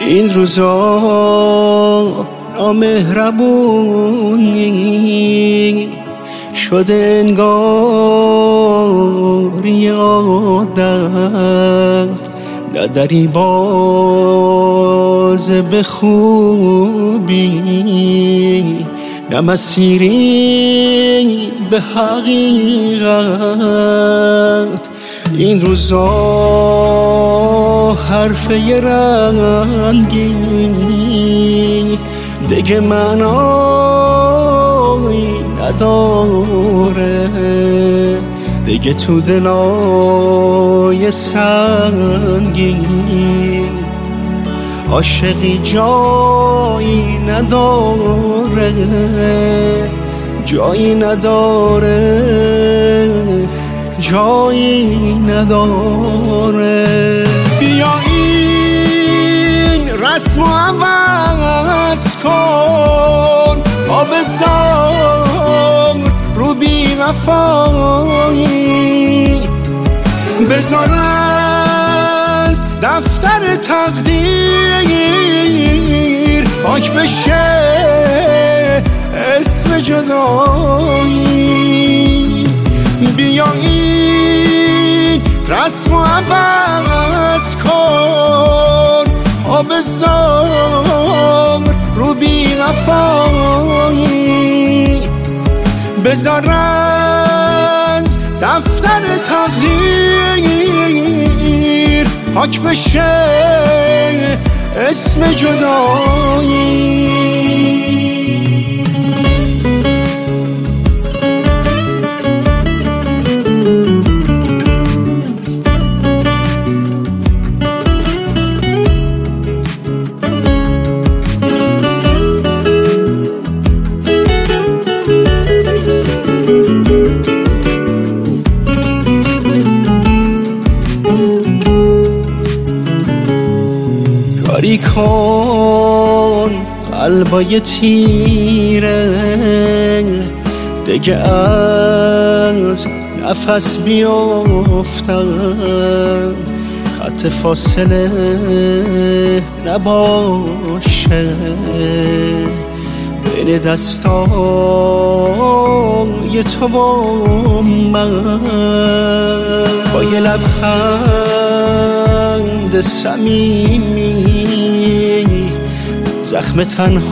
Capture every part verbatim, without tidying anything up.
این روزا نامهربونی شده انگار یادت نداری باز به خوبی، نه مسیری به حقیقت. این روزا حرفه رنگی دیگه معنایی نداره، دیگه تو دلای سنگین عاشقی جایی نداره، جایی نداره، جایی نداره. بیا این رسم و عوض کن، آب زار رو بی وفایی، بذار از دفتر تقدیر پاک بشه اسم جدایی. بیا این رسم و عوض کن، آب زار رو بی وفایی، بذار از دفتر تقدیر پاک بشه اسم جدایی. کاری کن قلبای تیره دیگه از نفس بیفتن، خط فاصله نباشه بین دستای تو و من. با یه لبخند صمیمی زخم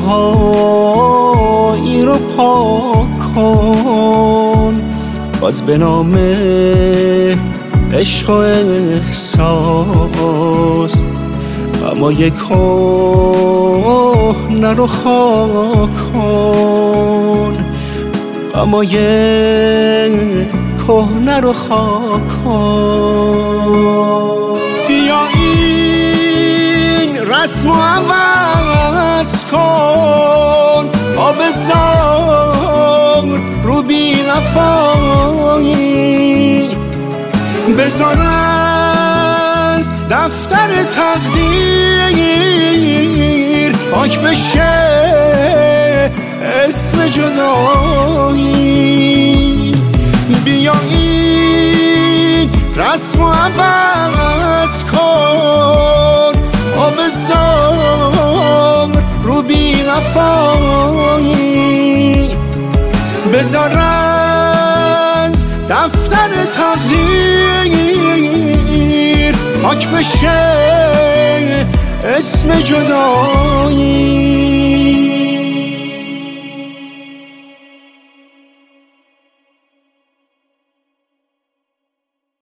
تنهایی رو پاک کن، باز به نام عشق و احساس غمای کهنه رو خاک کن، غمای کهنه رو خاک کن. بیا این رسم و عوض کن، آب زار رو بی وفایی، بذار از دفتر تقدیر پاک بشه اسم جدایی. بیا این رسم و عوض کن، آب زار رو بی وفایی، بذار از دفتر تقدیر پاک بشه اسم جدایی.